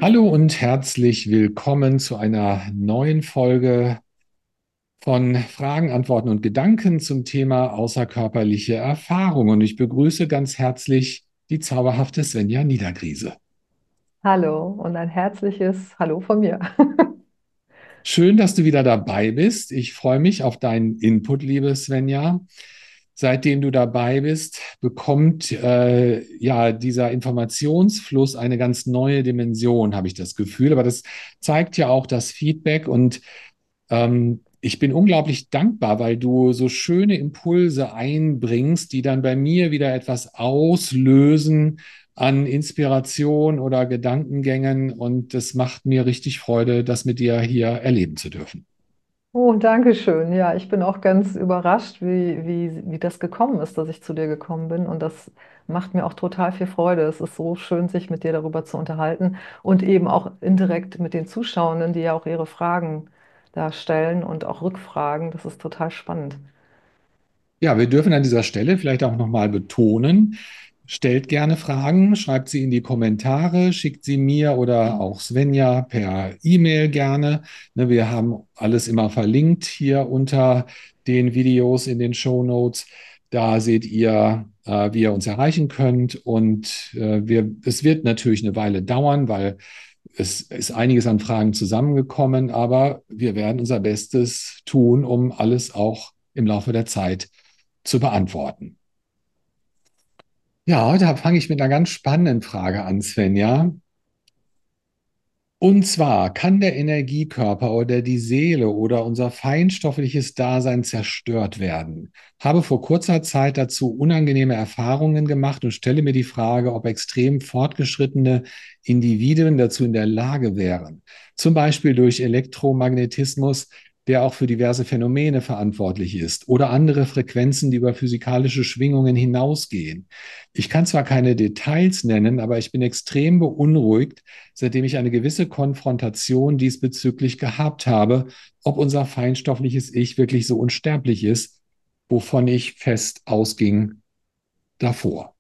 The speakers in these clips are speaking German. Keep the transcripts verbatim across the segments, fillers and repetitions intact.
Hallo und herzlich willkommen zu einer neuen Folge von Fragen, Antworten und Gedanken zum Thema außerkörperliche Erfahrung. Und ich begrüße ganz herzlich die zauberhafte Svenja Niedergriese. Hallo und ein herzliches Hallo von mir. Schön, dass du wieder dabei bist. Ich freue mich auf deinen Input, liebe Svenja. Seitdem du dabei bist, bekommt äh, ja dieser Informationsfluss eine ganz neue Dimension, habe ich das Gefühl. Aber das zeigt ja auch das Feedback und Ähm, ich bin unglaublich dankbar, weil du so schöne Impulse einbringst, die dann bei mir wieder etwas auslösen an Inspiration oder Gedankengängen. Und es macht mir richtig Freude, das mit dir hier erleben zu dürfen. Oh, danke schön. Ja, ich bin auch ganz überrascht, wie, wie, wie das gekommen ist, dass ich zu dir gekommen bin. Und das macht mir auch total viel Freude. Es ist so schön, sich mit dir darüber zu unterhalten und eben auch indirekt mit den Zuschauenden, die ja auch ihre Fragen da stellen und auch Rückfragen. Das ist total spannend. Ja, wir dürfen an dieser Stelle vielleicht auch nochmal betonen, stellt gerne Fragen, schreibt sie in die Kommentare, schickt sie mir oder auch Svenja per E-Mail gerne. Ne, wir haben alles immer verlinkt hier unter den Videos in den Show Notes. Da seht ihr, äh, wie ihr uns erreichen könnt. Und äh, wir, es wird natürlich eine Weile dauern, weil es ist einiges an Fragen zusammengekommen, aber wir werden unser Bestes tun, um alles auch im Laufe der Zeit zu beantworten. Ja, heute fange ich mit einer ganz spannenden Frage an, Svenja. Und zwar, kann der Energiekörper oder die Seele oder unser feinstoffliches Dasein zerstört werden? Habe vor kurzer Zeit dazu unangenehme Erfahrungen gemacht und stelle mir die Frage, ob extrem fortgeschrittene Individuen dazu in der Lage wären, zum Beispiel durch Elektromagnetismus, der auch für diverse Phänomene verantwortlich ist, oder andere Frequenzen, die über physikalische Schwingungen hinausgehen. Ich kann zwar keine Details nennen, aber ich bin extrem beunruhigt, seitdem ich eine gewisse Konfrontation diesbezüglich gehabt habe, ob unser feinstoffliches Ich wirklich so unsterblich ist, wovon ich fest ausging davor.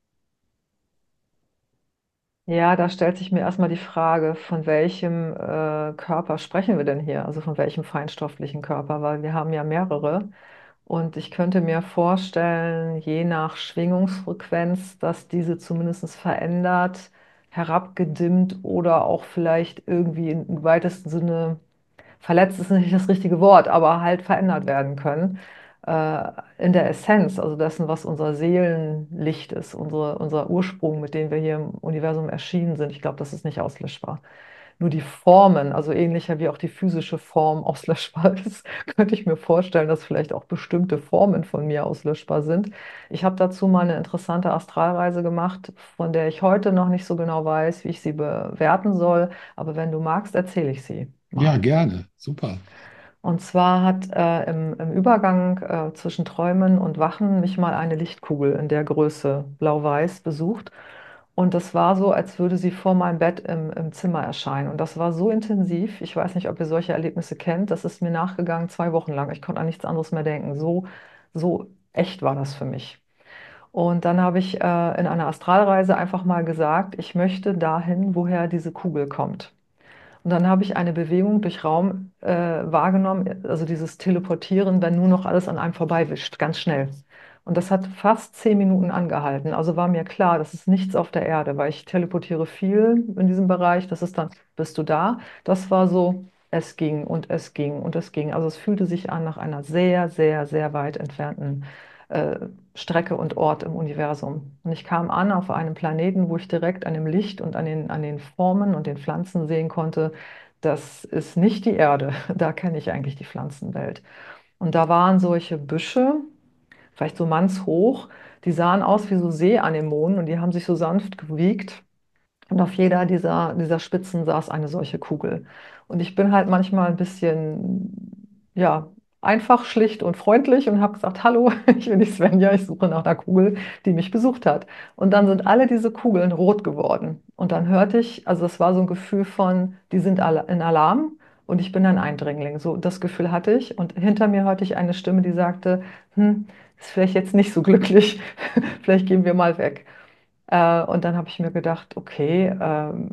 Ja, da stellt sich mir erstmal die Frage, von welchem äh, Körper sprechen wir denn hier? Also von welchem feinstofflichen Körper? Weil wir haben ja mehrere. Und ich könnte mir vorstellen, je nach Schwingungsfrequenz, dass diese zumindest verändert, herabgedimmt oder auch vielleicht irgendwie im weitesten Sinne verletzt ist nicht das richtige Wort, aber halt verändert werden können. Äh, in der Essenz, also dessen, was unser Seelenlicht ist, unsere, unser Ursprung, mit dem wir hier im Universum erschienen sind. Ich glaube, das ist nicht auslöschbar. Nur die Formen, also ähnlicher wie auch die physische Form auslöschbar ist, könnte ich mir vorstellen, dass vielleicht auch bestimmte Formen von mir auslöschbar sind. Ich habe dazu mal eine interessante Astralreise gemacht, von der ich heute noch nicht so genau weiß, wie ich sie bewerten soll. Aber wenn du magst, erzähle ich sie Ja, mal. gerne. Super. Und zwar hat äh, im, im Übergang äh, zwischen Träumen und Wachen mich mal eine Lichtkugel in der Größe blau-weiß besucht. Und das war so, als würde sie vor meinem Bett im, im Zimmer erscheinen. Und das war so intensiv. Ich weiß nicht, ob ihr solche Erlebnisse kennt. Das ist mir nachgegangen zwei Wochen lang. Ich konnte an nichts anderes mehr denken. So, so echt war das für mich. Und dann habe ich äh, in einer Astralreise einfach mal gesagt, ich möchte dahin, woher diese Kugel kommt. Und dann habe ich eine Bewegung durch Raum äh, wahrgenommen, also dieses Teleportieren, wenn nur noch alles an einem vorbeiwischt, ganz schnell. Und das hat fast zehn Minuten angehalten. Also war mir klar, das ist nichts auf der Erde, weil ich teleportiere viel in diesem Bereich. Das ist dann, bist du da? Das war so, es ging und es ging und es ging. Also es fühlte sich an nach einer sehr, sehr, sehr weit entfernten äh, Strecke und Ort im Universum. Und ich kam an auf einem Planeten, wo ich direkt an dem Licht und an den, an den Formen und den Pflanzen sehen konnte, das ist nicht die Erde. Da kenne ich eigentlich die Pflanzenwelt. Und da waren solche Büsche, vielleicht so mannshoch, die sahen aus wie so Seeanemonen und die haben sich so sanft gewiegt. Und auf jeder dieser, dieser Spitzen saß eine solche Kugel. Und ich bin halt manchmal ein bisschen, ja, einfach, schlicht und freundlich und habe gesagt, hallo, ich bin die Svenja, ich suche nach einer Kugel, die mich besucht hat. Und dann sind alle diese Kugeln rot geworden. Und dann hörte ich, also es war so ein Gefühl von, die sind alle in Alarm und ich bin ein Eindringling. So das Gefühl hatte ich. Und hinter mir hörte ich eine Stimme, die sagte, hm, ist vielleicht jetzt nicht so glücklich, vielleicht gehen wir mal weg. Äh, und dann habe ich mir gedacht, okay, ähm,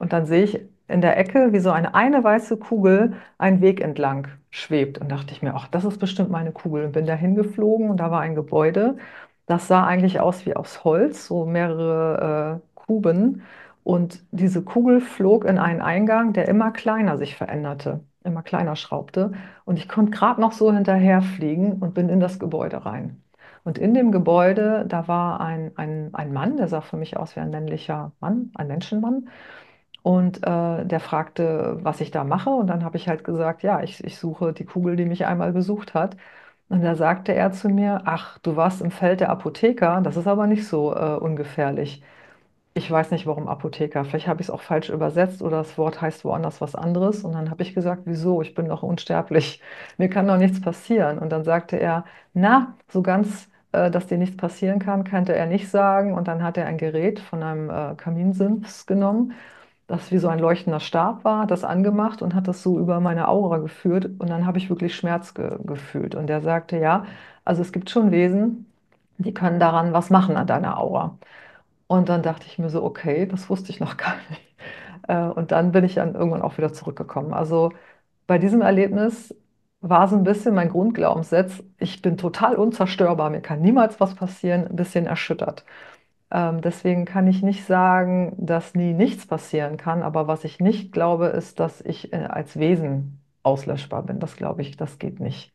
Und dann sehe ich in der Ecke, wie so eine, eine weiße Kugel einen Weg entlang schwebt. Und dachte ich mir, ach, das ist bestimmt meine Kugel. Und bin da hingeflogen und da war ein Gebäude. Das sah eigentlich aus wie aus Holz, so mehrere äh, Kuben. Und diese Kugel flog in einen Eingang, der immer kleiner sich veränderte, immer kleiner schraubte. Und ich konnte gerade noch so hinterherfliegen und bin in das Gebäude rein. Und in dem Gebäude, da war ein, ein, ein Mann, der sah für mich aus wie ein männlicher Mann, ein Menschenmann. Und äh, der fragte, was ich da mache. Und dann habe ich halt gesagt, ja, ich, ich suche die Kugel, die mich einmal besucht hat. Und da sagte er zu mir, ach, du warst im Feld der Apotheker, das ist aber nicht so äh, ungefährlich. Ich weiß nicht, warum Apotheker. Vielleicht habe ich es auch falsch übersetzt oder das Wort heißt woanders was anderes. Und dann habe ich gesagt, wieso? Ich bin doch unsterblich. Mir kann doch nichts passieren. Und dann sagte er, na, so ganz, äh, dass dir nichts passieren kann, kannte er nicht sagen. Und dann hat er ein Gerät von einem äh, Kaminsims genommen, das wie so ein leuchtender Stab war, hat das angemacht und hat das so über meine Aura geführt. Und dann habe ich wirklich Schmerz ge gefühlt. Und der sagte, ja, also es gibt schon Wesen, die können daran was machen an deiner Aura. Und dann dachte ich mir so, okay, das wusste ich noch gar nicht. Äh, Und dann bin ich dann irgendwann auch wieder zurückgekommen. Also bei diesem Erlebnis war so ein bisschen mein Grundglaubenssatz, ich bin total unzerstörbar, mir kann niemals was passieren, ein bisschen erschüttert. Ähm, deswegen kann ich nicht sagen, dass nie nichts passieren kann, aber was ich nicht glaube, ist, dass ich äh, als Wesen auslöschbar bin. Das glaube ich, das geht nicht.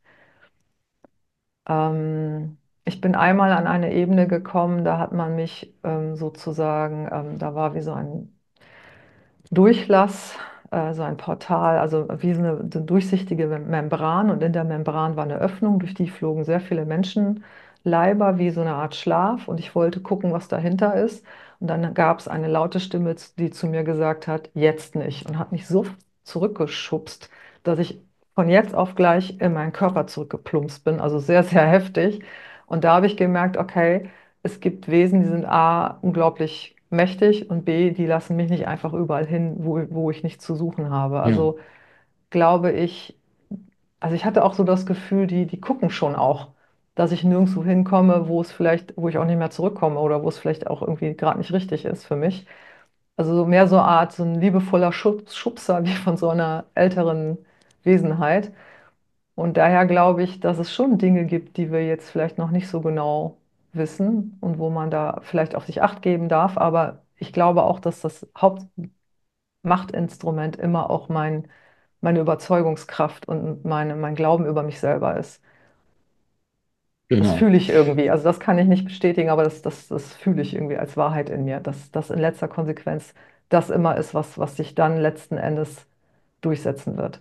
Ähm, Ich bin einmal an eine Ebene gekommen, da hat man mich ähm, sozusagen, ähm, da war wie so ein Durchlass, äh, so ein Portal, also wie so eine, so eine durchsichtige Mem- Membran und in der Membran war eine Öffnung, durch die flogen sehr viele Menschenleiber wie so eine Art Schlaf und ich wollte gucken, was dahinter ist. Und dann gab es eine laute Stimme, die zu mir gesagt hat, jetzt nicht und hat mich so zurückgeschubst, dass ich von jetzt auf gleich in meinen Körper zurückgeplumpst bin, also sehr, sehr heftig. Und da habe ich gemerkt, okay, es gibt Wesen, die sind A, unglaublich mächtig und B, die lassen mich nicht einfach überall hin, wo, wo ich nichts zu suchen habe. Ja, Also glaube ich, also ich hatte auch so das Gefühl, die, die gucken schon auch, dass ich nirgendwo hinkomme, wo es vielleicht, wo ich auch nicht mehr zurückkomme oder wo es vielleicht auch irgendwie gerade nicht richtig ist für mich. Also so mehr so eine Art, so ein liebevoller Schub, Schubser wie von so einer älteren Wesenheit. Und daher glaube ich, dass es schon Dinge gibt, die wir jetzt vielleicht noch nicht so genau wissen und wo man da vielleicht auf sich Acht geben darf. Aber ich glaube auch, dass das Hauptmachtinstrument immer auch mein, meine Überzeugungskraft und meine, mein Glauben über mich selber ist. Das genau. fühle ich irgendwie. Also das kann ich nicht bestätigen, aber das, das, das fühle ich irgendwie als Wahrheit in mir, dass das in letzter Konsequenz das immer ist, was, was sich dann letzten Endes durchsetzen wird.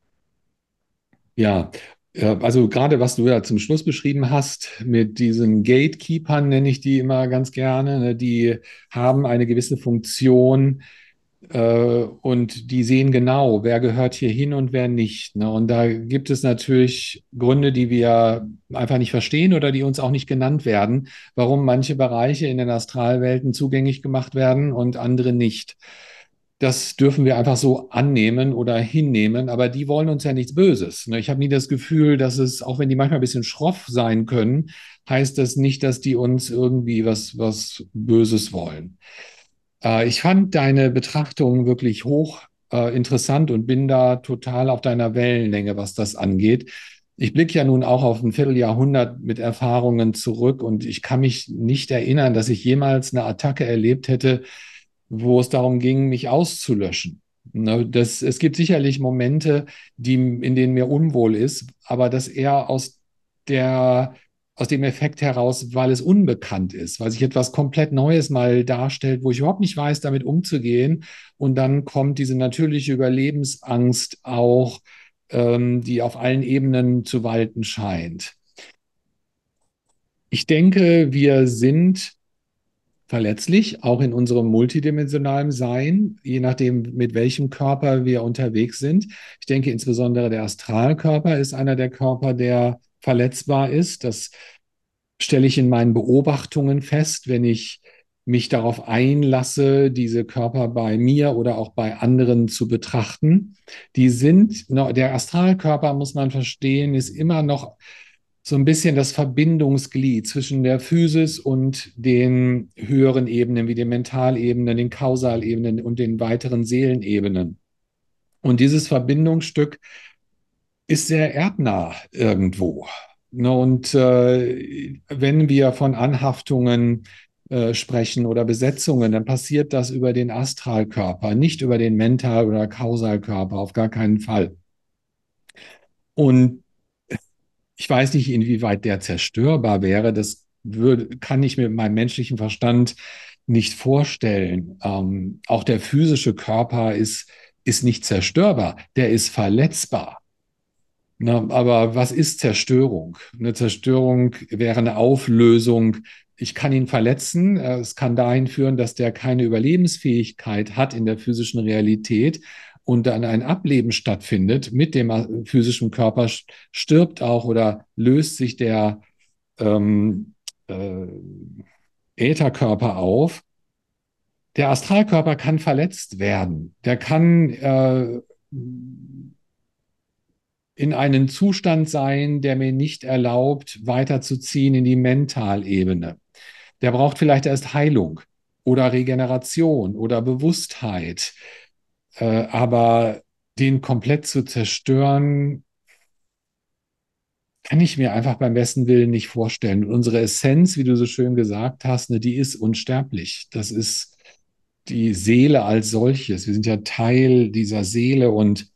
Ja, äh, also gerade was du ja zum Schluss beschrieben hast, mit diesen Gatekeepern nenne ich die immer ganz gerne, ne, die haben eine gewisse Funktion, äh, und die sehen genau, wer gehört hier hin und wer nicht. Ne? Und da gibt es natürlich Gründe, die wir einfach nicht verstehen oder die uns auch nicht genannt werden, warum manche Bereiche in den Astralwelten zugänglich gemacht werden und andere nicht. Das dürfen wir einfach so annehmen oder hinnehmen, aber die wollen uns ja nichts Böses. Ne? Ich habe nie das Gefühl, dass es, auch wenn die manchmal ein bisschen schroff sein können, heißt das nicht, dass die uns irgendwie was, was Böses wollen. Äh, ich fand deine Betrachtung wirklich hoch äh, interessant und bin da total auf deiner Wellenlänge, was das angeht. Ich blicke ja nun auch auf ein Vierteljahrhundert mit Erfahrungen zurück und ich kann mich nicht erinnern, dass ich jemals eine Attacke erlebt hätte, wo es darum ging, mich auszulöschen. Ne, das, es gibt sicherlich Momente, die, in denen mir unwohl ist, aber das eher aus der aus dem Effekt heraus, weil es unbekannt ist, weil sich etwas komplett Neues mal darstellt, wo ich überhaupt nicht weiß, damit umzugehen. Und dann kommt diese natürliche Überlebensangst auch, ähm, die auf allen Ebenen zu walten scheint. Ich denke, wir sind verletzlich, auch in unserem multidimensionalen Sein, je nachdem, mit welchem Körper wir unterwegs sind. Ich denke, insbesondere der Astralkörper ist einer der Körper, der verletzbar ist. Das stelle ich in meinen Beobachtungen fest, wenn ich mich darauf einlasse, diese Körper bei mir oder auch bei anderen zu betrachten. Die sind, der Astralkörper, muss man verstehen, ist immer noch so ein bisschen das Verbindungsglied zwischen der Physis und den höheren Ebenen, wie den Mentalebenen, den Kausalebenen und den weiteren Seelenebenen. Und dieses Verbindungsstück ist sehr erdnah irgendwo. Ne, und äh, wenn wir von Anhaftungen äh, sprechen oder Besetzungen, dann passiert das über den Astralkörper, nicht über den Mental- oder Kausalkörper, auf gar keinen Fall. Und ich weiß nicht, inwieweit der zerstörbar wäre. Das würde, kann ich mir mit meinem menschlichen Verstand nicht vorstellen. Ähm, auch der physische Körper ist, ist nicht zerstörbar, der ist verletzbar. Na, aber was ist Zerstörung? Eine Zerstörung wäre eine Auflösung. Ich kann ihn verletzen. äh, Es kann dahin führen, dass der keine Überlebensfähigkeit hat in der physischen Realität und dann ein Ableben stattfindet mit dem äh, physischen Körper, stirbt auch oder löst sich der ähm, äh, Ätherkörper auf. Der Astralkörper kann verletzt werden. Der kann äh, in einen Zustand sein, der mir nicht erlaubt, weiterzuziehen in die Mentalebene. Der braucht vielleicht erst Heilung oder Regeneration oder Bewusstheit. Äh, aber den komplett zu zerstören, kann ich mir einfach beim besten Willen nicht vorstellen. Und unsere Essenz, wie du so schön gesagt hast, ne, die ist unsterblich. Das ist die Seele als solches. Wir sind ja Teil dieser Seele und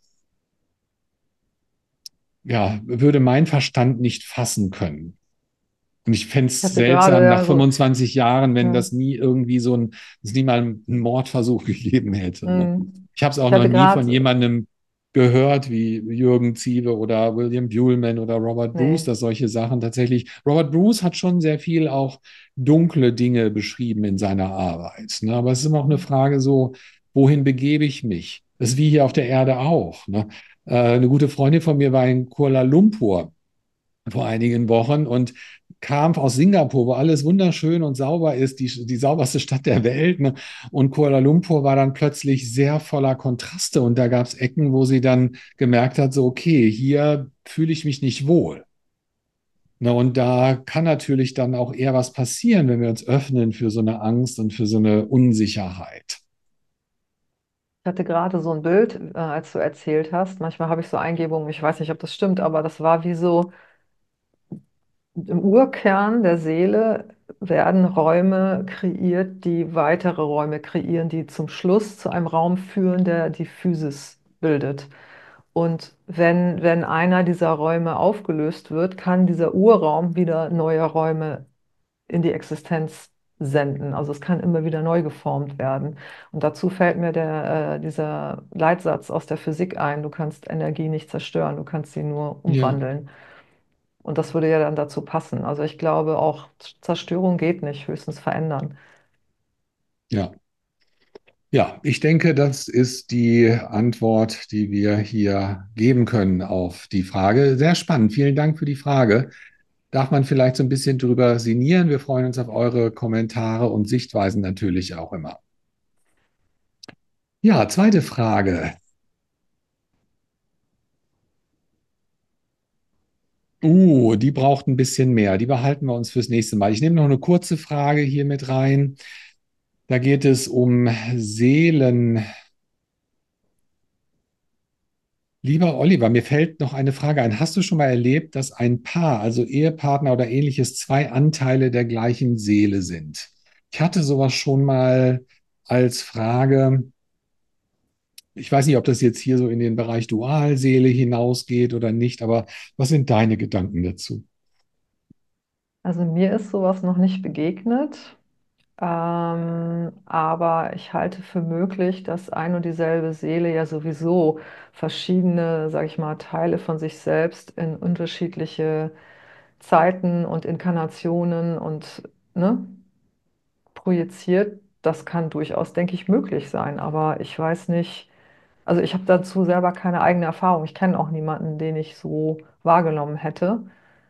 ja, würde mein Verstand nicht fassen können. Und ich fände Ich es hatte gerade seltsam nach ja so, fünfundzwanzig Jahren, wenn ja, das nie irgendwie so ein, es nie mal einen Mordversuch gegeben hätte. Ne? hm. Ich habe es auch Ich noch hatte nie von gerade, jemandem gehört, wie Jürgen Ziewe oder William Buhlman oder Robert Bruce, nee. dass solche Sachen tatsächlich, Robert Bruce hat schon sehr viel auch dunkle Dinge beschrieben in seiner Arbeit. Ne? Aber es ist immer auch eine Frage so, wohin begebe ich mich? Das ist wie hier auf der Erde auch. Ne? Äh, eine gute Freundin von mir war in Kuala Lumpur vor einigen Wochen und kam aus Singapur, wo alles wunderschön und sauber ist, die, die sauberste Stadt der Welt. Ne? Und Kuala Lumpur war dann plötzlich sehr voller Kontraste und da gab es Ecken, wo sie dann gemerkt hat, so, okay, hier fühle ich mich nicht wohl. Ne? Und da kann natürlich dann auch eher was passieren, wenn wir uns öffnen für so eine Angst und für so eine Unsicherheit. Ich hatte gerade so ein Bild, äh, als du erzählt hast. Manchmal habe ich so Eingebungen, ich weiß nicht, ob das stimmt, aber das war wie so, im Urkern der Seele werden Räume kreiert, die weitere Räume kreieren, die zum Schluss zu einem Raum führen, der die Physis bildet. Und wenn, wenn einer dieser Räume aufgelöst wird, kann dieser Urraum wieder neue Räume in die Existenz senden. Also es kann immer wieder neu geformt werden. Und dazu fällt mir der, äh, dieser Leitsatz aus der Physik ein: Du kannst Energie nicht zerstören, du kannst sie nur Ja, umwandeln. Und das würde ja dann dazu passen. Also ich glaube auch, Zerstörung geht nicht, höchstens verändern. ja. Ja, ich denke, das ist die Antwort, die wir hier geben können auf die Frage. Sehr spannend. Vielen Dank für die Frage. Darf man vielleicht so ein bisschen drüber sinnieren? Wir freuen uns auf eure Kommentare und Sichtweisen natürlich auch immer. Ja, zweite Frage. Uh, die braucht ein bisschen mehr. Die behalten wir uns fürs nächste Mal. Ich nehme noch eine kurze Frage hier mit rein. Da geht es um Seelen. Lieber Oliver, mir fällt noch eine Frage ein. Hast du schon mal erlebt, dass ein Paar, also Ehepartner oder ähnliches, zwei Anteile der gleichen Seele sind? Ich hatte sowas schon mal als Frage. Ich weiß nicht, ob das jetzt hier so in den Bereich Dualseele hinausgeht oder nicht, aber was sind deine Gedanken dazu? Also mir ist sowas noch nicht begegnet, ähm, aber ich halte für möglich, dass ein und dieselbe Seele ja sowieso verschiedene, sage ich mal, Teile von sich selbst in unterschiedliche Zeiten und Inkarnationen und ne, projiziert. Das kann durchaus, denke ich, möglich sein, aber ich weiß nicht, also ich habe dazu selber keine eigene Erfahrung. Ich kenne auch niemanden, den ich so wahrgenommen hätte.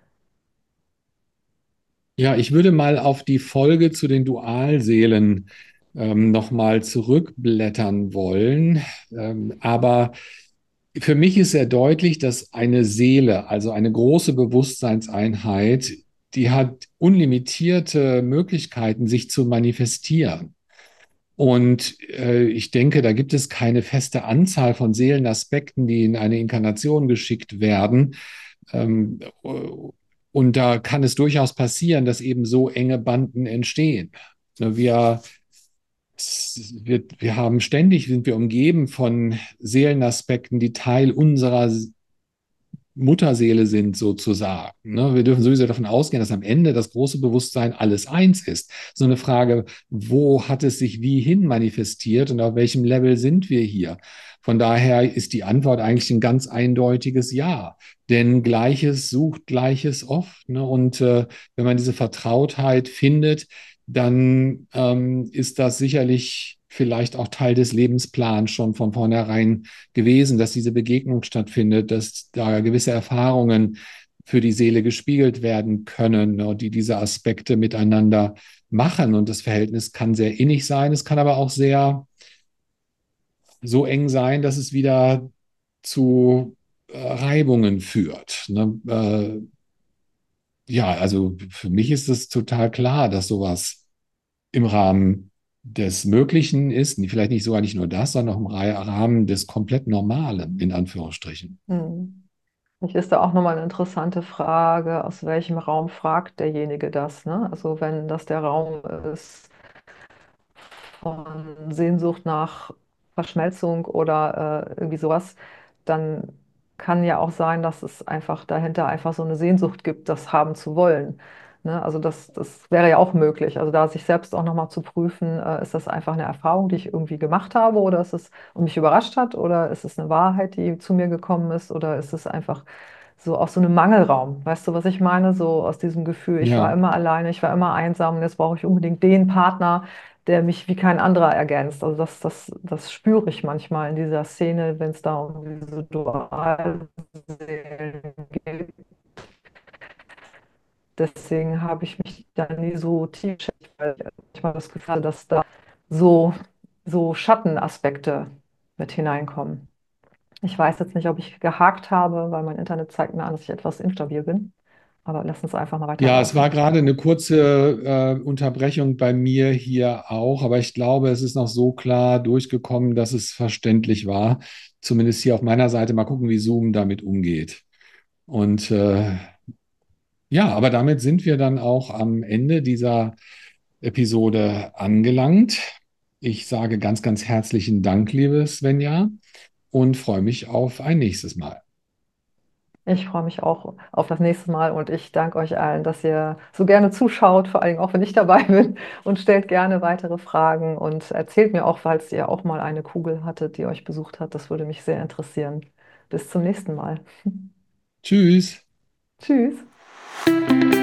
Ja, ich würde mal auf die Folge zu den Dualseelen ähm, nochmal zurückblättern wollen. Ähm, aber Für mich ist sehr deutlich, dass eine Seele, also eine große Bewusstseinseinheit, die hat unlimitierte Möglichkeiten, sich zu manifestieren. Und äh, ich denke, da gibt es keine feste Anzahl von Seelenaspekten, die in eine Inkarnation geschickt werden. Ähm, und da kann es durchaus passieren, dass eben so enge Banden entstehen. Ne, Wir, wir, wir haben ständig, sind wir umgeben von Seelenaspekten, die Teil unserer Mutterseele sind sozusagen. Ne? Wir dürfen sowieso davon ausgehen, dass am Ende das große Bewusstsein alles eins ist. So eine Frage, wo hat es sich wie hin manifestiert und auf welchem Level sind wir hier? Von daher ist die Antwort eigentlich ein ganz eindeutiges Ja. Denn Gleiches sucht Gleiches oft. Ne? Und äh, wenn man diese Vertrautheit findet, dann ähm, ist das sicherlich vielleicht auch Teil des Lebensplans schon von vornherein gewesen, dass diese Begegnung stattfindet, dass da gewisse Erfahrungen für die Seele gespiegelt werden können, ne, die diese Aspekte miteinander machen. Und das Verhältnis kann sehr innig sein, es kann aber auch sehr so eng sein, dass es wieder zu äh, Reibungen führt. Ne? Äh, ja, also für mich ist es total klar, dass sowas im Rahmen des Möglichen ist, vielleicht nicht sogar nicht nur das, sondern auch im Rahmen des komplett Normalen, in Anführungsstrichen. Hm. Vielleicht ist da auch nochmal eine interessante Frage, aus welchem Raum fragt derjenige das, ne? Also wenn das der Raum ist von Sehnsucht nach Verschmelzung oder äh, irgendwie sowas, dann kann ja auch sein, dass es einfach dahinter einfach so eine Sehnsucht gibt, das haben zu wollen. Ne? Also das, das wäre ja auch möglich. Also da sich selbst auch nochmal zu prüfen, äh, ist das einfach eine Erfahrung, die ich irgendwie gemacht habe oder ist es und mich überrascht hat oder ist es eine Wahrheit, die zu mir gekommen ist oder ist es einfach so aus so einem Mangelraum. Weißt du, was ich meine? So aus diesem Gefühl, ich war Ja, immer alleine, ich war immer einsam und jetzt brauche ich unbedingt den Partner, der mich wie kein anderer ergänzt. Also das, das, das spüre ich manchmal in dieser Szene, wenn es da um diese Dualseelen geht. Deswegen habe ich mich da nie so tief beschäftigt, weil ich manchmal das Gefühl hatte, dass da so, so Schattenaspekte mit hineinkommen. Ich weiß jetzt nicht, ob ich gehakt habe, weil mein Internet zeigt mir an, dass ich etwas instabil bin. Aber lass uns einfach mal ja, es war weiterlaufen. gerade eine kurze äh, Unterbrechung bei mir hier auch, aber ich glaube, es ist noch so klar durchgekommen, dass es verständlich war. Zumindest hier auf meiner Seite. Mal gucken, wie Zoom damit umgeht. Und äh, ja, aber damit sind wir dann auch am Ende dieser Episode angelangt. Ich sage ganz, ganz herzlichen Dank, liebe Svenja, und freue mich auf ein nächstes Mal. Ich freue mich auch auf das nächste Mal und ich danke euch allen, dass ihr so gerne zuschaut, vor allem auch wenn ich dabei bin und stellt gerne weitere Fragen und erzählt mir auch, falls ihr auch mal eine Kugel hattet, die euch besucht hat. Das würde mich sehr interessieren. Bis zum nächsten Mal. Tschüss. Tschüss.